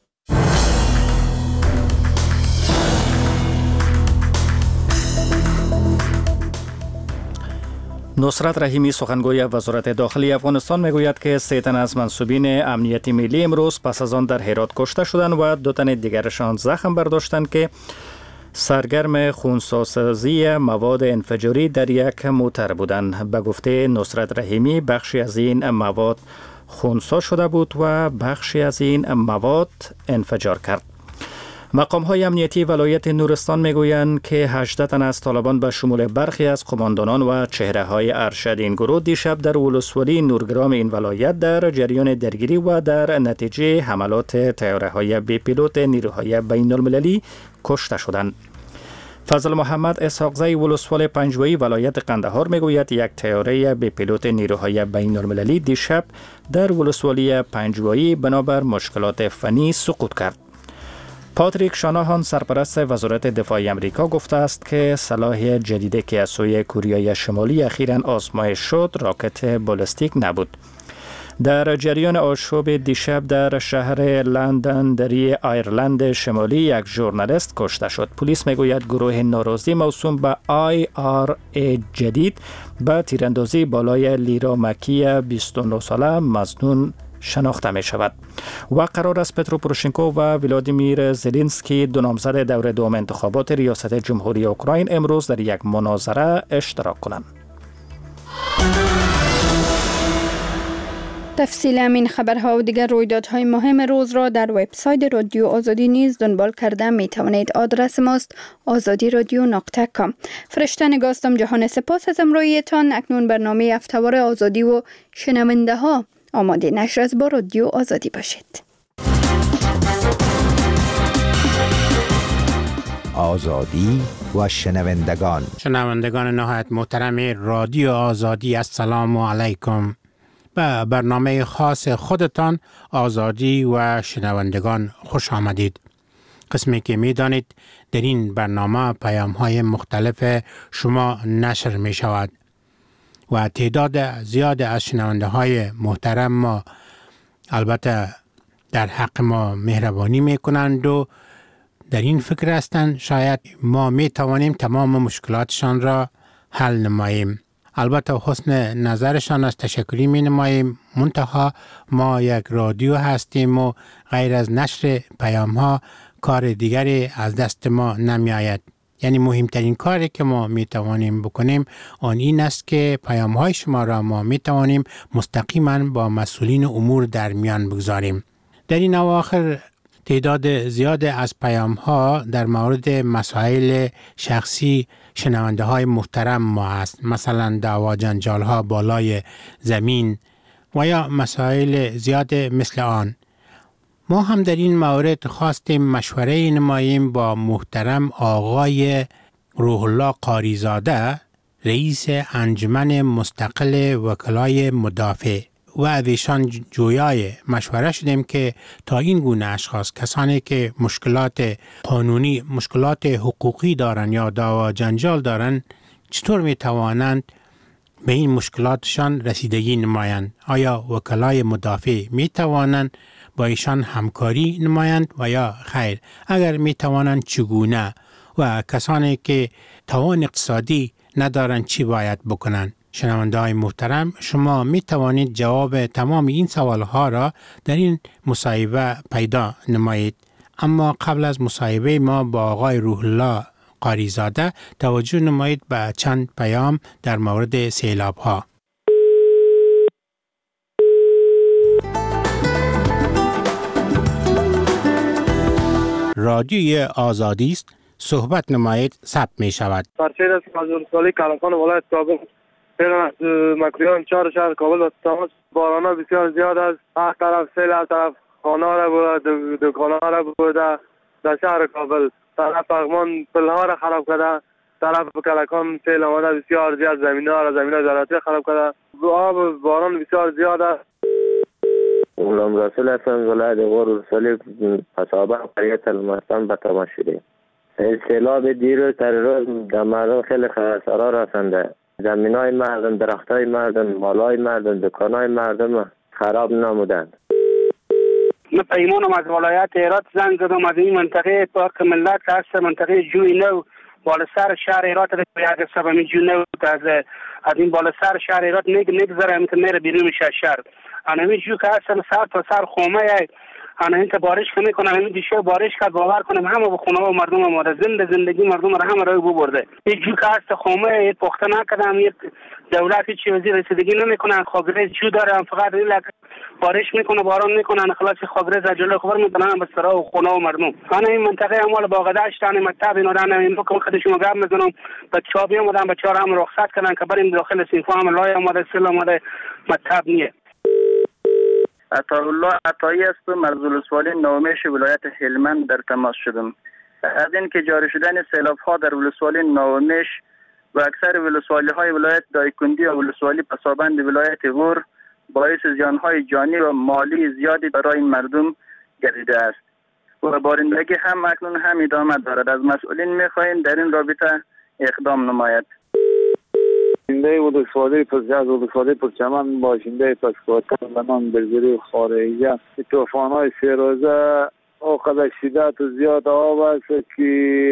نصرت رحیمی سخنگوی وزارت داخلی افغانستان میگوید که سه تن از منصوبین امنیت ملی امروز پس از آن در هرات کشته شدند و دو تن دیگرشان زخم برداشتند که سرگرم خونساسازی مواد انفجاری در یک موتر بودند. به گفته نصرت رحیمی بخشی از این مواد خونسا شده بود و بخشی از این مواد انفجار کرد. مقام های امنیتی ولایت نورستان میگویند که هجده تن از طالبان به شمول برخی از قماندانان و چهره های ارشد این گروه دیشب در ولسوالی نورگرام این ولایت در جریان درگیری و در نتیجه حملات طیاره های بی پیلوت نیروهای بین المللی کشته شدند. فضل محمد اسحاقزی ولسوال پنجوایی ولایت قندهار میگوید یک طیاره بی پیلوت نیروهای بین المللی دیشب در ولسوالی پنجوایی بنابر مشکلات فنی سقوط کرد. پاتریک شاناهان سرپرست وزارت دفاع امریکا گفته است که سلاح جدیدی که از سوی کره شمالی اخیراً آزمایش شد راکت بالستیک نبود. در جریان آشوب دیشب در شهر لندن‌دری ایرلند شمالی یک ژورنالیست کشته شد. پلیس میگوید گروه ناراضی موسوم به آی آر ای جدید به تیراندازی بالای لیرا مکی بیست و نه ساله مظنون شناخته می شود و قرار است پترو پوروشنکو و ولادیمیر زلنسکی دو نامزد دور دوم انتخابات ریاست جمهوری اوکراین امروز در یک مناظره اشتراک کنند. تفصیل همین خبرها و دیگر رویدادهای مهم روز را در وبسایت رادیو آزادی نیز دنبال کرده می توانید. آدرس ماست آزادی رادیو نقطه کام. فرشته نگاستم جهان سپاس از امرویتان. اکنون برنامه هفته‌وار آزادی و شنونده ها آماده نشر از با رادیو آزادی باشید. آزادی و شنوندگان شنوندگان نهایت محترم رادیو آزادی، السلام علیکم. به برنامه خاص خودتان آزادی و شنوندگان خوش آمدید. قسمی که می دانید در این برنامه پیام های مختلف شما نشر می شود و تعداد زیاد از شنونده های محترم ما البته در حق ما مهربانی می کنند و در این فکر هستند شاید ما می توانیم تمام مشکلاتشان را حل نماییم. البته حسن نظرشان از تشکری می نماییم، منتها ما یک رادیو هستیم و غیر از نشر پیام ها کار دیگری از دست ما نمی آید. یعنی مهمترین کاری که ما می توانیم بکنیم آن این است که پیام های شما را ما می توانیم مستقیما با مسئولین امور در میان بگذاریم. در این اواخر تعداد زیاد از پیام ها در مورد مسائل شخصی شنونده های محترم ما است، مثلا دعوا جنجال ها بالای زمین و یا مسائل زیاد مثل آن. ما هم در این مورد خواستیم مشوره نماییم با محترم آقای روح الله قاریزاده، رئیس انجمن مستقل وکلای مدافع، و از ایشان جویای مشوره شدیم که تا این گونه اشخاص، کسانی که مشکلات قانونی، مشکلات حقوقی دارند یا دعوا جنجال دارند، چطور می توانند به این مشکلاتشان رسیدگی نمایند. آیا وکلای مدافع می توانند با ایشان همکاری نمایند و یا خیر؟ اگر می توانند چگونه؟ و کسانی که توان اقتصادی ندارند چی باید بکنند؟ شنونده های محترم، شما می توانید جواب تمام این سوال ها را در این مصاحبه پیدا نمایید. اما قبل از مصاحبه ما با آقای روح الله قاریزاده توجه نمایید به چند پیام در مورد سیلاب ها. رادیوی آزادی است، صحبت نمایید، ثبت می شود. سرشید است از ولسوالی کلانخان ولایت کابل. فعلا مکریان چهار شهر کابل و تماس باران بسیار زیاد است. هر طرف سیل، هر طرف خانه را بوده، دکانه را بوده. در شهر کابل طرف پغمان پلها را خراب کرده، طرف کلکان سیل آمده بسیار زیاد، زمین ها را زمین ها زراعتی خراب کرده. آب باران بسیار زیاد است. غلام رسول هستم، ولایت غور ولسوالی پسابه قریه تلمستان به تماشیری. سیلاب دیروز در روز در مردم خیلی خسارا رسنده. زمین های مردم، درخت های مردم، مال های مردم، دکان های مردم خراب نمودند. من پیمانم از ولایت هرات زنگ زدم از این منطقه پاک ملت هست، منطقه جوی نو بالا سر شهر هرات یک سبمی جوی نو از از این بالا سر شهر هرات نگ نگذره هم که میره بیرون میشه شهر. انا می جو که هستم سر تا سر خومه ای انا این بارش که میکنه همین دیشه بارش کرد باور کنم همه به خونه و مردم ما را زنده زندگی مردم را همه را ببرده. این جو که هست خومه پخته نکردم، یک دولت چی وزیر رسیدگی نمیکنن، خاگرز جو داره فقط ریلک بارش میکنه باران میکنن خلاص خاگرز از جلوی خبر میدونن به سرا و خونه و مردم. انا این منطقه اموال باغداشت تن مکتب اینا دارن این بکم خودشون گام میزنم بچه‌ها بیام بودن بچه‌ها هم رخصت کردن که بریم داخل سینفا هم لای اومده سلام اومده مکتب نیه. عطاالله عطایی هستم از ولسوالی نومیش ولایت هلمند در تماس شدم. از این که جاری شدن سیلاب ها در ولسوالی نومیش و اکثر ولسوالی های ولایت دایکندی و ولسوالی پسابند ولایت غور باعث زیان های جانی و مالی زیادی برای مردم گردیده است و بارندگی هم اکنون هم ادامه دارد. از مسئولین میخواهیم در این رابطه اقدام نماید. باشنده ولسوالی پرجز ولسوالی پرچمن باشنده پسکوتر لنان برزیری خارجه توفان های سه روزه اوقدر شدت و زیاد آب است که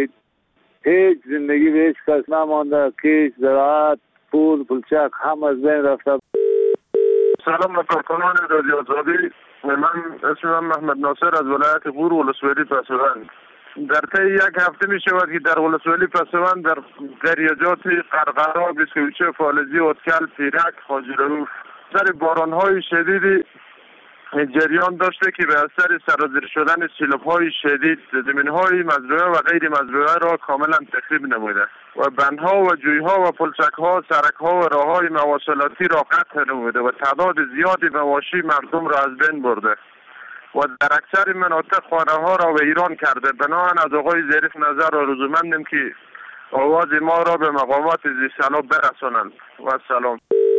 هیچ زندگی به هیچ کس نمانده. کیش، زراعت، پول، پلچک هم از بین رفته. سلام مفاکنان رادیو آزادی، من اسمم محمد ناصر از ولایت غور ولسوالی پسوند. در طی یک هفته می شود که در ولسوالی پسوند در دریاجات قرقرا، بیسکویچه، فالزی، اتکل، پیرک، خاجرهو سر بارانهای شدیدی جریان داشته که به اثر سرازیر شدن سیلاب‌های شدید زمین‌های مزرعه و غیر مزرعه را کاملا تخریب نموده و بندها و جویها و پلچک‌ها، سرک‌ها و راه‌های مواصلاتی را قطع نموده و تعداد زیادی مواشی مردم را از بین برده و در اکثر مناطق خانه‌ها را ویران کرده. بنابراین از آقای ظریف نظر را رجومندیم که آواز ما را به مقامات ذی‌صلاح برسانند و سلام.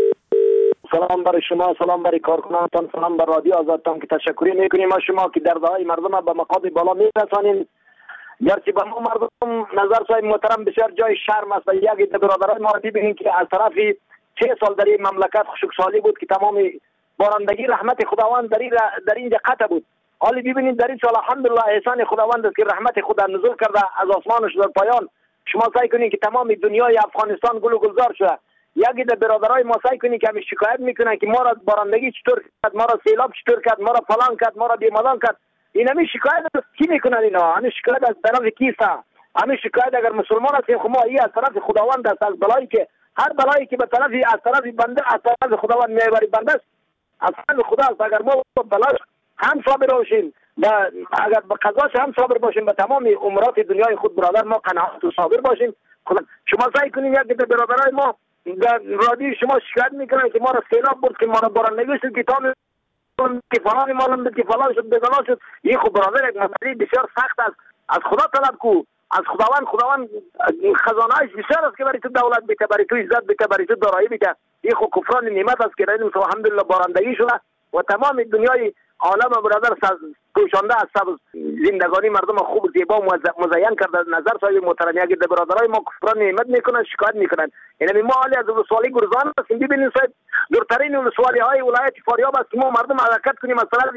سلام برای شما، سلام برای کارکنانتان، سلام بر رادیو آزادتان که تشکری میکنیم از شما که دردهای مردم به مقام بالا میرسانید. گرچه به ما مردم نظر صاحب محترم بسیار جای شرم است و یک برادرای ما ببینید که از طرف سه سال در این مملکت خشکسالی بود که تمام بارندگی رحمت خداوند در این در اینجا قطع بود. حالی ببینید در این سال الحمدلله احسان خداوند است که رحمت خدا نزول کرده از آسمانش در پایان. شما سعی کنید که تمام دنیای افغانستان گل و گلزار شده. یکی در برادرای ما سعی کنید که همین شکایت میکنن که ما را بارندگی چطور کرد، ما را سیلاب چطور کرد، ما را فلان کرد، ما را بیمالان کرد. این همین شکایت کی میکنن؟ اینا همین شکایت از طرف کیست؟ همین شکایت اگر مسلمان هستیم خب ما این از طرف خداوند است. از بلایی که هر بلایی که به طرف از طرف بنده از طرف خداوند میبری بنده است، از طرف خدا است. اگر ما بلاش هم صابر باشیم و اگر به قضاش هم صابر باشیم به تمام امورات دنیای خود برادر ما قناعت و صابر باشیم. شما سعی کنید یک در برادرای ما در رادیو شما شکایت میکنن که ما را سیلاب برد، که ما را بارندگی شد، که تام که فلان مالم که فلان شد بگلا شد. این خب برادر یک مسئله بسیار سخت است. از خدا طلب کو، از خداوند خداوند خزانه‌اش بسیار است که برای تو دولت بده، برای تو عزت بده، برای تو دارایی بده. این خب کفران نعمت است که در این الحمدلله بارندگی شده و تمام دنیای عالم برادر پوشانده از سبز زندگانی مردم خوب زیبا مزین کرده. نظر صاحب محترم یک در برادرای ما کفران نعمت میکنن، شکایت میکنن. یعنی ما حالی از ولسوالی گرزان هستیم. ببینید صاحب دورترین ولسوالی های ولایت فاریاب است که ما مردم حرکت کنیم از طرف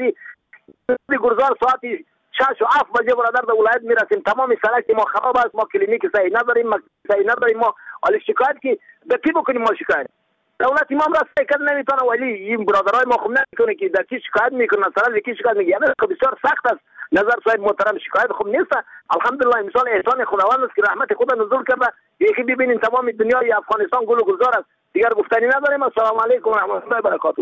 گرزان ساعتی شش و هفت بجه برادر در ولایت میرسیم. تمام سرک ما خراب است، ما کلینیک صحیح نداریم، ما صحیح نداریم. ما حالی شکایت که به کی بکنیم؟ ما شکایت دولت امام را سیکر نمیتونه، ولی این برادرای ما خوب نمیکنه که در کی شکایت میکنن، سر کی شکایت میگه. یعنی بسیار سخت است. نظر صاحب محترم شکایت خوب نیست. الحمدلله مثال احسان خداوند است که رحمت خدا نزول کرده. یکی ببینید تمام دنیای افغانستان گل و گلزار است. دیگر گفتنی نداریم. السلام علیکم و رحمت الله و برکاته.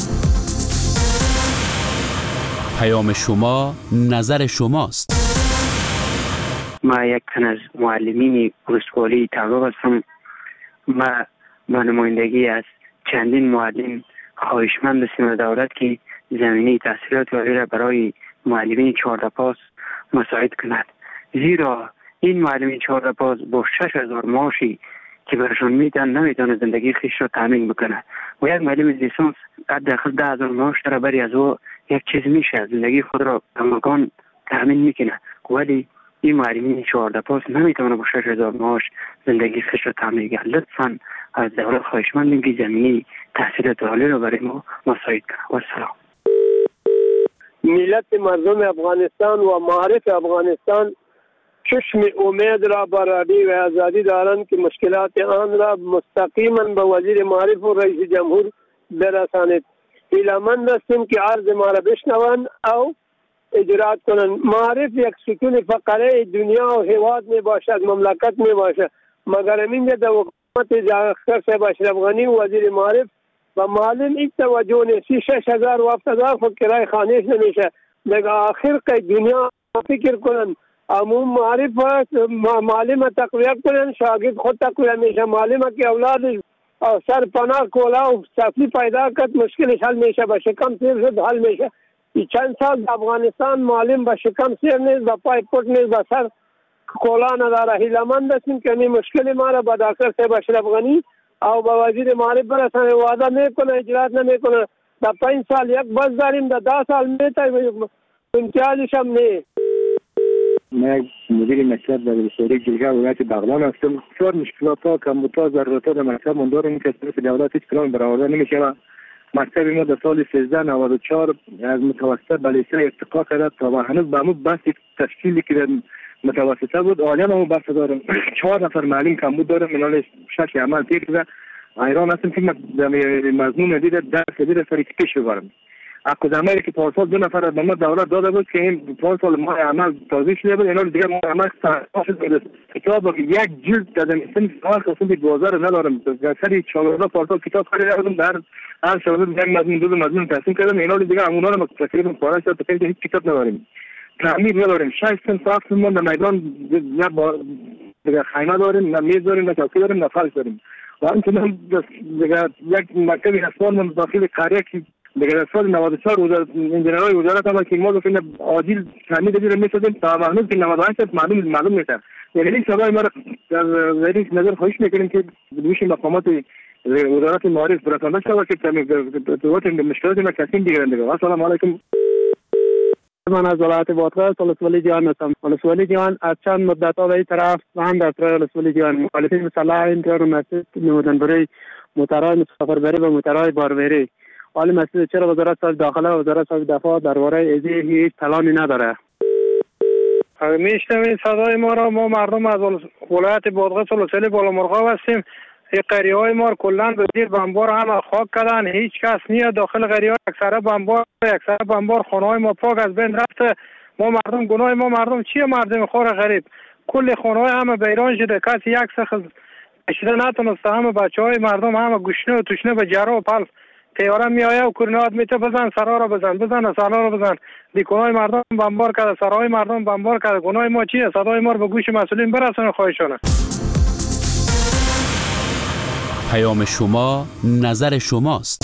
پیام شما نظر شماست. ما یک تن از معلمین ولسوالی تعلق هستم. ما با نمایندگی از چندین معلم خواهشمند هستیم دولت که زمینه تحصیلات عالی را برای معلمین چهارده پاس مساعد کند. زیرا این معلمین چهارده پاس با شش هزار معاشی که برشان میدن نمیتونه زندگی خیش را تامین بکنه و یک معلم لیسانس حداقل ده هزار معاش داره. برای از او یک چیز میشه زندگی خود را کماکان تأمین میکنه، ولی این معلمین چهارده پاس نمیتونه با شش هزار معاش زندگی خش را تأمین کنه. لطفا از دولت خواهشمندیم که زمینه تحصیلات عالی را برای ما مساعد کنه. و سلام. ملت مردم افغانستان و معارف افغانستان چشم امید را برابری و آزادی دارند که مشکلات آن را مستقیما به وزیر معارف و رئیس جمهور برسانید. هیله‌مند هستیم که عرض ما را بشنوند او اجرات کنند. معارف یک ستون فقره دنیا و حیوات می باشد، مملکت می باشد، مگر این در حکومت جاکر صاحب اشرف غنی وزیر معارف و معلم این توجه نیستی. شش هزار و هفت هزار خود کرای خانهش نمیشه. مگر آخر که دنیا فکر کنند عموم معارف معلم تقویت کنند، شاگرد خود تقویت میشه. معلم که اولاد سر پناه کولا و صفی پیدا کرد مشکلش حل میشه، با شکم سیر شد حل میشه. این چند سال در افغانستان معلم با شکم سیر نیست، با پای پوت نیست، با سر کولا نداره. هیله‌مند هستیم که این مشکل ما را با دکتر صاحب اشرف غنی او با وزیر معارف برسانه. وعده میکنه اجرات نمیکنه. در پنج سال یک بس داریم، در ده سال میتای امتیازش هم نه. من مدیر مکتب در ولسوالی جلگه ولایت بغلان هستم. بسیار مشکلات ها کمبودها ضرورت ها در مکتب من داریم که از دولت هیچ کدام برآورده نمیشه و مکتب ما در سال سیزده نود و چهار از متوسطه به لیسه ارتقا کرده تا و هنوز به همون بحث تشکیلی که متوسطه بود عالی هم همون بحث دارم. چهار نفر معلم کمبود دارم، منال شش عمل تیر کرده. ایران هستم که مضمون دیده درس دیده سری که پیش ببرم. اکو زمانی که پارسال دو نفر به ما دولت داده بود که این پارسال ما عمل تازه شده بود، اینا دیگه ما عمل سرپاش بود. کتاب که یک جلد دادم سن سال قسم به بازار ندارم. سری چهارده پارسال کتاب خریدم، در هر شب یک مضمون دو مضمون تقسیم کردم. اینا دیگه همونا رو تقریبا پاره شد تا هیچ کتاب نداریم. تعمیر نداریم. شش سن ساخت ما در میدان نه با دیگه خیمه داریم، نه میز داریم، نه چوکی داریم، نه فرش داریم. و همچنین دیگه یک مکتب اسفان من داخل قریه که دیگر سال نود و چهار وزارت انجینرهای وزارت هم که ما گفتیم عاجل تعمیر دیگر می‌سازیم تا هنوز که نود و هشت معلوم معلوم نیست. یعنی این سوال ما در ذریع نظر خواهش می‌کنیم که دوش مقامات وزارت معارف برسانده شود که تعمیرات مشکلات ما کسیم دیگر دیگر. السلام علیکم. من از ولایت بادغیس ولسوالی جهان هستم. ولسوالی جهان از چند مدت ها به این طرف و هم در طرف ولسوالی جهان مخالفین مسلح اینطور مسجد نمودن برای موترهای مسافربری و موترهای باربری. حالی مسئله چرا وزارت صاحب داخله و وزارت صاحب دفاع درباره ازی هیچ پلانی نداره؟ میشنوید صدای ما را. ما مردم از ولایت بادغیس ولسوالی بالامرغاب هستیم. این قریه های ما کلا به زیر بمبار همه خاک کردن. هیچ کس نیست داخل قریه ها. اکثر بمبار اکثر بمبار خانه های ما پاک از بین رفته. ما مردم گناه ما مردم چیه؟ مردم خور غریب کل خانه های همه بیران شده. کسی یک سخت کشیده نتونسته. همه بچه های مردم همه گشنه و توشنه به جرا و پلس تیاره میآیه و کرنات میته بزن سرا را بزن بزن سرا را بزن. دیکنای مردم بمبار کرده، سرای مردم بمبار کرده. گناه ما چیه؟ صدای ما رو به گوش مسئولین برسونه خواهشانه. پیام شما نظر شماست.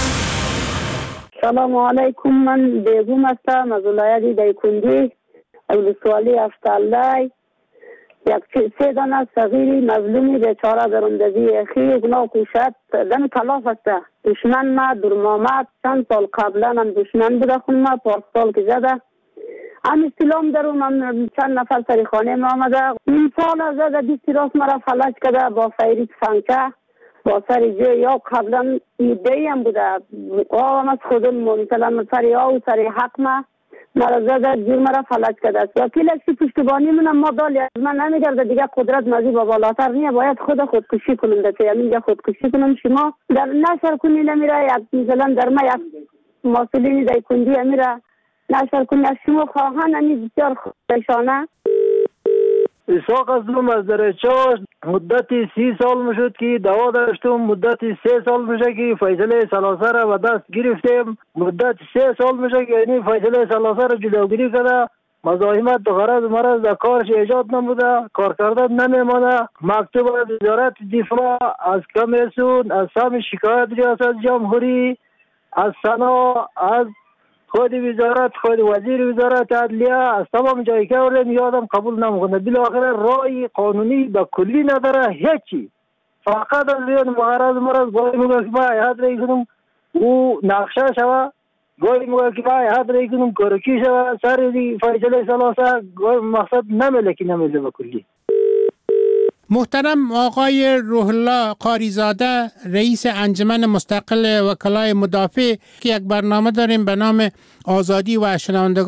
سلام علیکم. من بیگم هستم از ولایت دایکندی ولسوالی افتالای. یک سه دانه صغیری مظلومی بیچاره در اندازی اخی گناه کوشد دن تلاف است. دشمن ما درمامت چند سال قبلا هم دشمن بوده خون ما پارسال که زده هم استلام دارم. هم چند نفر سری خانه ما آمده این سال از زده دیستی راست مرا فلج کرده با فیری فنکه با سری جو یا قبلا ایده هم بوده آم از خودم مثلا سری آو سری حق ما مرا زده جور مرا فلج کرده است. وکیل اکسی پشتبانی منم ما دالی از من نمیگرده دیگه قدرت مزی با بالاتر نیه. باید خود خودکشی کنم در تیامین خودکشی کنم. شما در نشر کنی نمیره یک مثلا در ما یک مسئولینی در کندی میره نشر کنی از شما خواهان همی بسیار خودشانه. اسحاق هستم از درچاش. مدتی سی سال میشد که دوا داشتم. مدتی سه سال میشه که فیصله سلاسه را به دست گرفتیم. مدت سه سال میشه که یعنی فیصله سلاسه را جلوگیری کرده. مزاحمت و غرض مرض در کارش ایجاد نموده. کار کردن نمیمانه. مکتوب از وزارت دفاع، از کمیسیون، از سهم شکایت ریاست جمهوری، از سنا، از خود وزارت، خود وزیر وزارت عدلیه، از تمام جایی که اردم یادم قبول نمیکنه. بالاخره رای قانونی به کلی نداره هیچی. فقط از بیان مغرض مرض باید میگه که ما حد رای کنم او نقشه شوه گاهی میگه که ما حد رای کنم کارکی شد سر دی فیصله سلاسه مقصد نمیله که نمیله بکلی. محترم آقای روح الله قاریزاده رئیس انجمن مستقل وکلای مدافع که یک برنامه داریم به نام آزادی و شنوندگان